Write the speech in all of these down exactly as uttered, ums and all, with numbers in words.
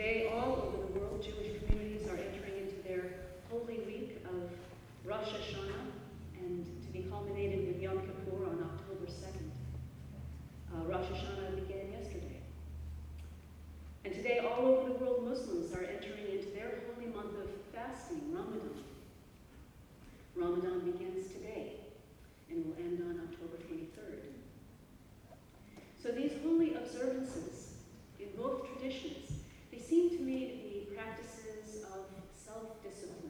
today, all over the world, Jewish communities are entering into their Holy Week of Rosh Hashanah, and to be culminated with Yom Kippur on October second. Uh, Rosh Hashanah began yesterday. And today, all over the world, Muslims are entering into their holy month of fasting, Ramadan. Ramadan begins today and will end on October twenty-third. So these holy observances in both traditions, they seem to me to be practices of self-discipline,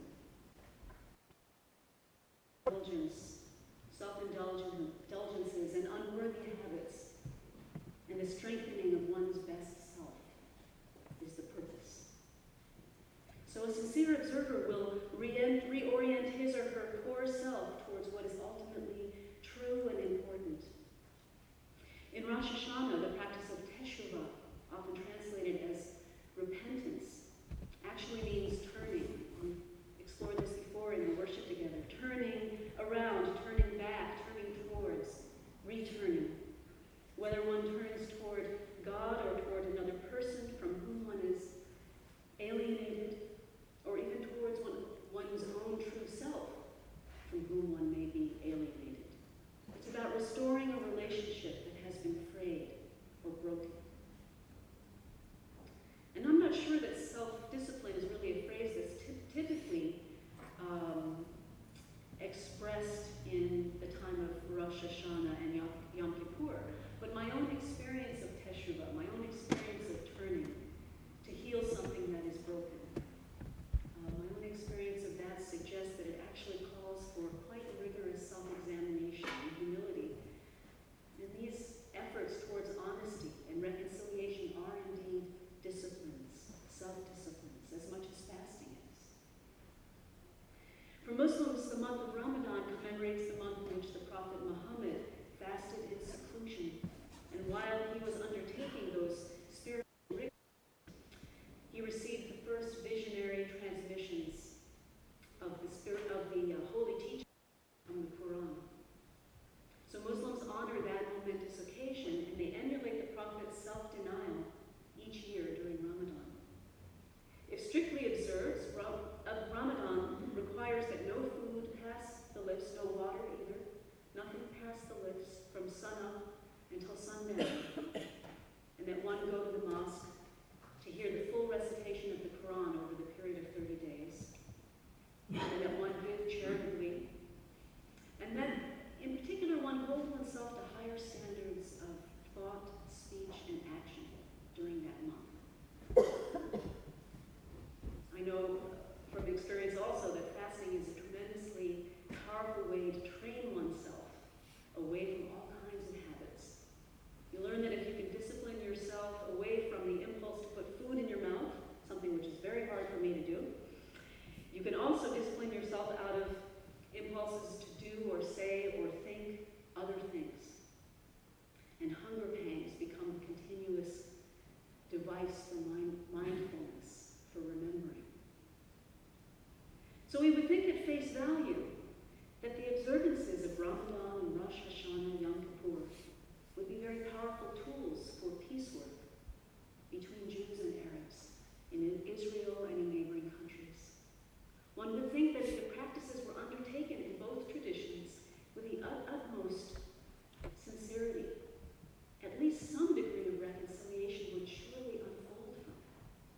indulgence, self-indulgences, and unworthy habits, and the strengthening of one's best self is the purpose. So a sincere observer will re- reorient his or her core self towards what is ultimately true and important. In Rosh Hashanah, the practice of Teshuvah, often translated as repentance, actually means turning. We've explored this before in the worship together. Turning around, turning back, turning towards, returning. Whether one turns toward God or toward another person from whom one is alienated, or even towards one, one's own true self from whom one may be alienated. It's about restoring a relationship that has been frayed or broken. And I'm not sure that self-discipline is really a phrase that's t- typically um, expressed in the time of Rosh Hashanah and Yom, Yom Kippur, but my own experience of Teshuvah, my own experience of turning to heal something that is broken, uh, my own experience of that suggests that it actually calls for quite rigorous self-examination and humility. And these efforts towards honesty and reconciliation are indeed disciplines, self-disciplines, as much as fasting is. For Muslims, the month of Ramadan commemorates the month in which the Prophet Muhammad fasted in seclusion. And while he was undertaking those spiritual rituals, he received the first visionary transmissions of the spirit of the uh, holy teaching from the Quran. So Muslims honor that momentous occasion, and they emulate the Prophet's self-denial each year during Ramadan. If strictly observed, Ramadan requires that no food pass the lips, no water either, nothing past the lips from sunup until sundown, and that one go to the mosque to hear the full recitation of the Quran over the period of thirty days, and that one give charitably, and that in particular one hold oneself to higher standards of thought, speech, and action during that month. I know from experience also that fasting is a tremendously powerful way to train oneself away from all kinds of habits. You learn that if you can discipline yourself away from the impulse to put food in your mouth, something which is very hard for me to do, you can also discipline yourself out of impulses to do or say or think other things. And hunger pangs become a continuous device for mind, mindfulness, for remembering. So we would think at face value that the observances of Ramadan and Rosh Hashanah and Yom Kippur would be very powerful tools for peace work between Jews and Arabs in Israel and in neighboring countries. One would think that if the practices were undertaken in both traditions with the ut- utmost sincerity, at least some degree of reconciliation would surely unfold from it.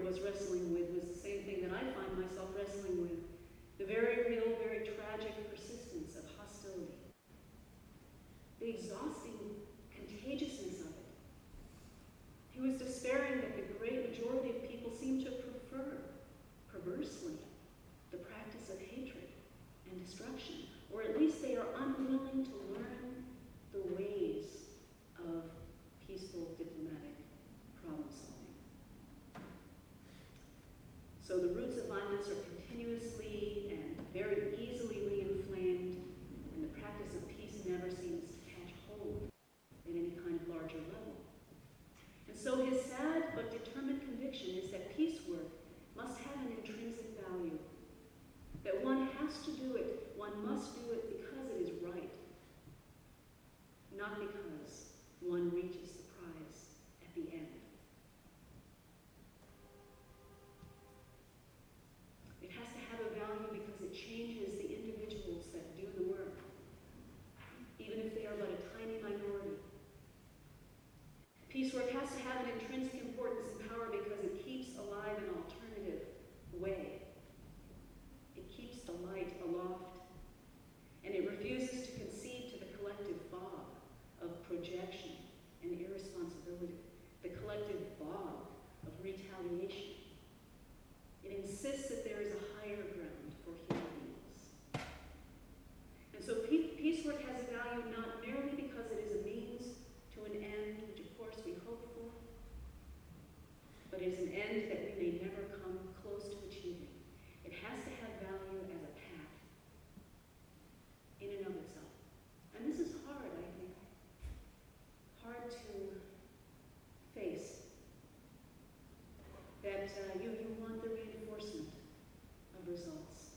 was wrestling with was the same thing that I find myself wrestling with. The very real, very tragic persistence of hostility. The exhausting contagiousness of it. He was despairing that the great majority of people seem to prefer, perversely, the practice of hatred and destruction, or at least they are unwilling to learn the ways of peaceful diplomatic problem solving. So the roots of violence are continuously and very easily re-inflamed, and the practice of peace never seems to catch hold at any kind of larger level. And so his sad but determined conviction is that peace work must have an intrinsic value, that one has to do it, one must do it because it is right, not because one reaches the prize at the end. It has to have a value because it changes the individuals that do the work, even if they are but a tiny minority. Peace work has to have an intrinsic importance and power because it keeps alive an alternative way. It keeps the light aloft, and it refuses to concede to the collective fog of projection and irresponsibility, the collective fog of retaliation. It insists that there is a higher ground for human beings. And so peace work has a value not merely because it is a means to an end, which of course we hope for, but it is an end that we may never come close to achieving. It has to have value as a path in and of itself. And this is hard, I think. Hard to face. That uh, you, you want the reinforcement of results.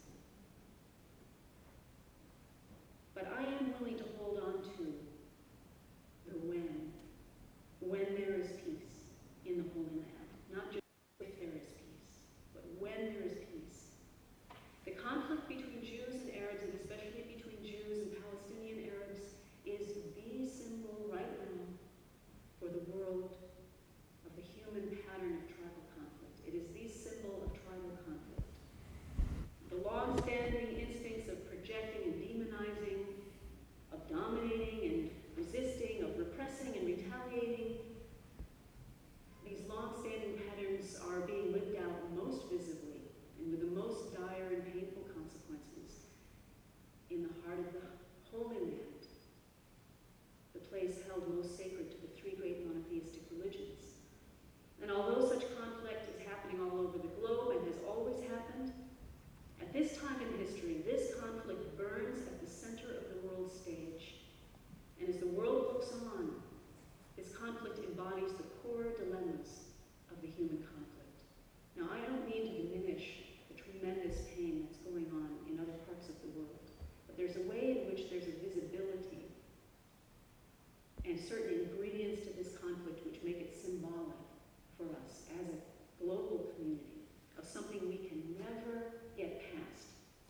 But I am willing to hold on to the when, when there is peace in the Holy Land. Not just if there is peace, but when there is peace. The conflict between Jews and Arabs, and especially between Jews and Palestinian Arabs, is the symbol right now for the world of the human pattern of tribal conflict. It is the symbol of tribal conflict. The long-standing instincts of projecting and demonizing, of dominating and resisting, of repressing and retaliating, these long-standing patterns are being lived out most visibly and with the most dire and painful consequences in the heart of the Holy Land, the place held most sacred to the three great monotheistic religions. And although such conflict is happening all over the globe and has always happened, at this time in history, this conflict burns at the center of the world stage. And as the world looks on, this conflict embodies the core dilemmas of the human conflict. Now, I don't mean to diminish the tremendous pain that's going on in other parts of the world, but there's a way in which there's a visibility and certain ingredients to this conflict which make it symbolic for us as a global community of something we can never get past.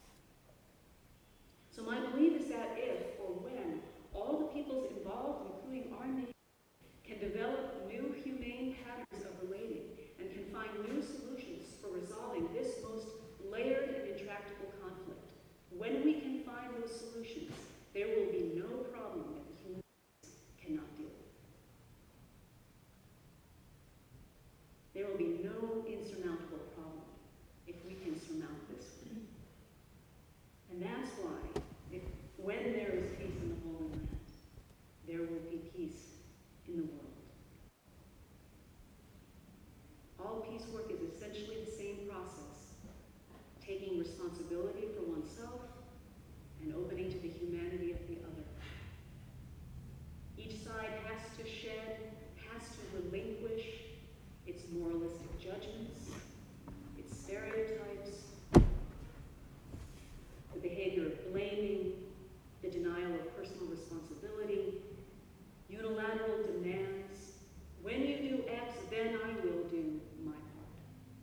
So my belief is that if or when all the peoples involved, including our nation, can develop new humane patterns of relating and can find new solutions for resolving this most layered and intractable conflict, when we can find those solutions, there will be no problem that the human race cannot deal with. There will be no insurmountable problem if we can surmount this one. And that's why, if, when there is peace in the Holy Land, there will be peace in the world. All peace work is essentially the same process, taking responsibility for oneself and opening to the humanity of the other. Each side has to shed, has to relinquish its moralistic judgments, its stereotypes, the behavior of blaming, the denial of personal responsibility, unilateral demands. When you do X, then I will do my part.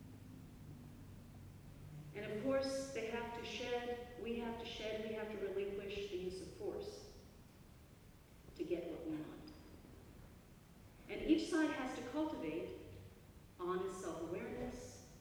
And of course, they have to shed, we have to shed, we have to relinquish the use of force to get what we want. And each side has to cultivate honest self-awareness,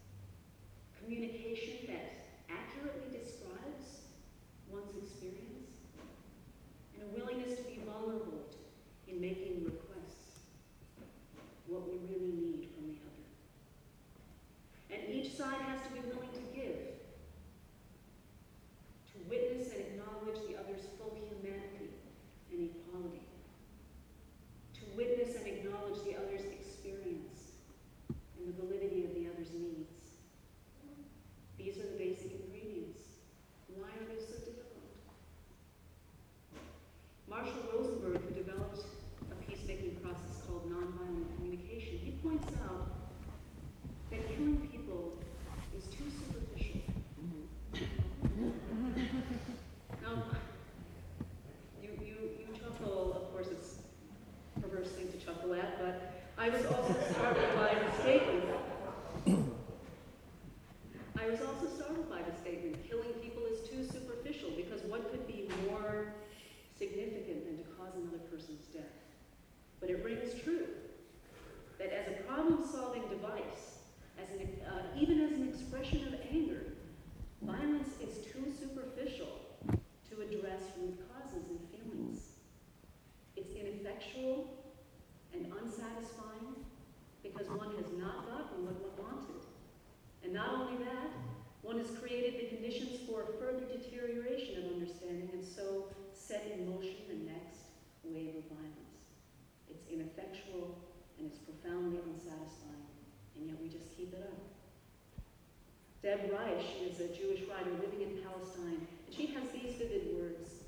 person's death. But it rings true that as a problem-solving device, as an, uh, even as an expression of anger, violence is too superficial to address root causes and feelings. It's ineffectual and unsatisfying because one has not gotten what one wanted. And not only that, one has created the conditions for further deterioration of understanding and so set in motion the next wave of violence. It's ineffectual and it's profoundly unsatisfying, and yet we just keep it up. Deb Reich is a Jewish writer living in Palestine, and she has these vivid words.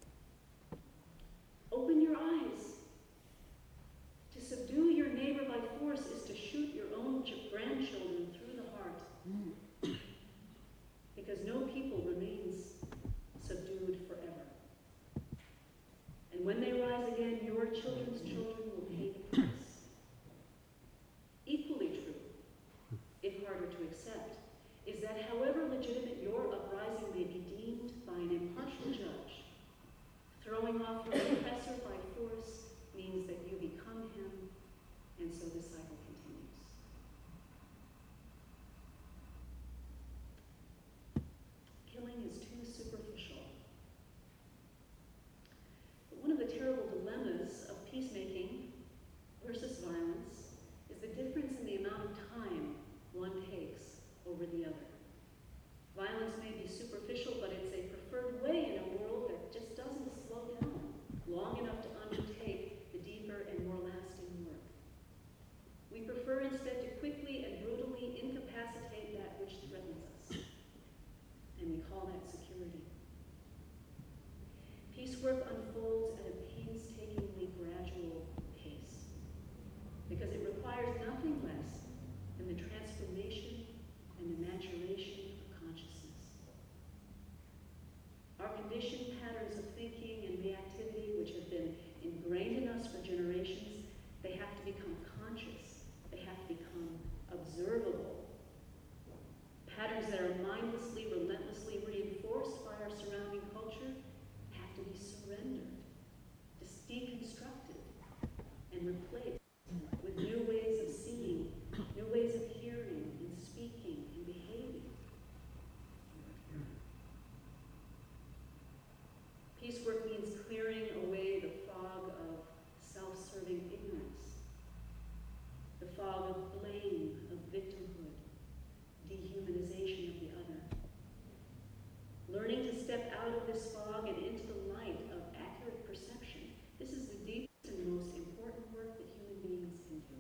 Open your eyes. To subdue your neighbor by force is to shoot your own grandchildren through the heart. Because no people remains subdued forever. And when they rise again, your children's children will pay the price. Equally true, if harder to accept, is that however legitimate your uprising may be deemed by an impartial judge, throwing off your oppressor by force means that you become him, and so the cycle continues. Killing is too superficial. But one of the terrible dilemmas of peacemaking versus violence is the difference in the amount of time one takes over the other. Violence may be superficial, but it's a preferred way in a world that just doesn't slow down long enough to undertake the deeper and more lasting work. We prefer instead to quickly and brutally incapacitate that which threatens us, and we call that security. Peace work unfolds at a painstakingly gradual pace because it requires nothing less than the transformation and the maturation of consciousness. Our conditioned patterns of thinking and reactivity, which have been ingrained in us for generations, they have to become conscious. They have to become observable. Patterns that are mindlessly, relentlessly reinforced by our surrounding culture have to be surrendered, deconstructed, and replaced with new ways of seeing, new ways of hearing and speaking and behaving. Peace work means clearing away the fog of self-serving ignorance, the fog of blame, of victimhood, dehumanization of the other. Learning to step out of this fog and into the light of accurate perception. This is the deepest and most important work that human beings can do.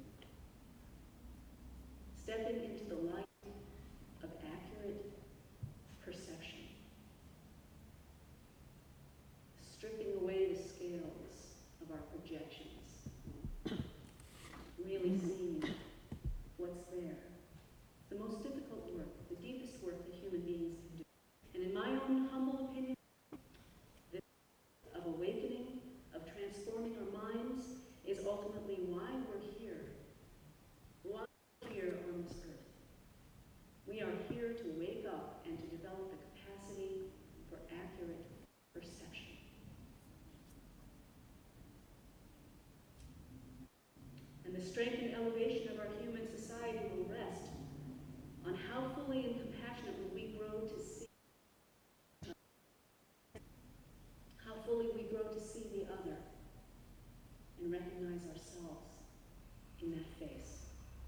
Stepping into the light of accurate perception. Stripping away the scales of our projections. Really seeing what's there. The most difficult work, the deepest work that human beings can do. And in my own humble opinion, this of awakening, of transforming our minds, is ultimately why we're here. Why we're here on this earth. We are here to wake up and to develop the capacity for accurate perception. And the strength and elevation of our human society will rest on how fully and compassionately we grow to see, how fully we grow to see the other and recognize ourselves in that face.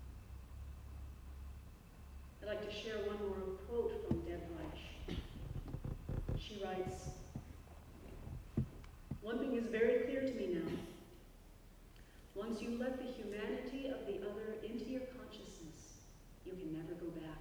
I'd like to share one more quote from Deb Reich. She writes, "One thing is very clear to me now. Once you let the humanity of the other into your consciousness, you can never go back.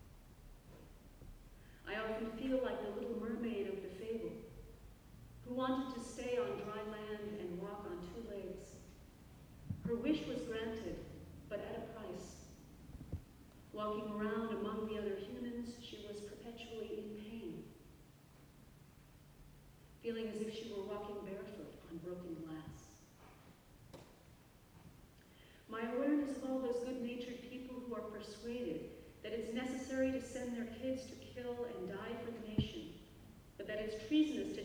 I often feel like the little mermaid of the fable, who wanted to stay on dry land and walk on two legs. Her wish was granted, but at a price. Walking around among the other humans, she was perpetually in pain, feeling as if she were walking barefoot on broken glass. My awareness of all those good-natured people who are persuaded that it's necessary to send their kids to kill and die for the nation, but that it's treasonous to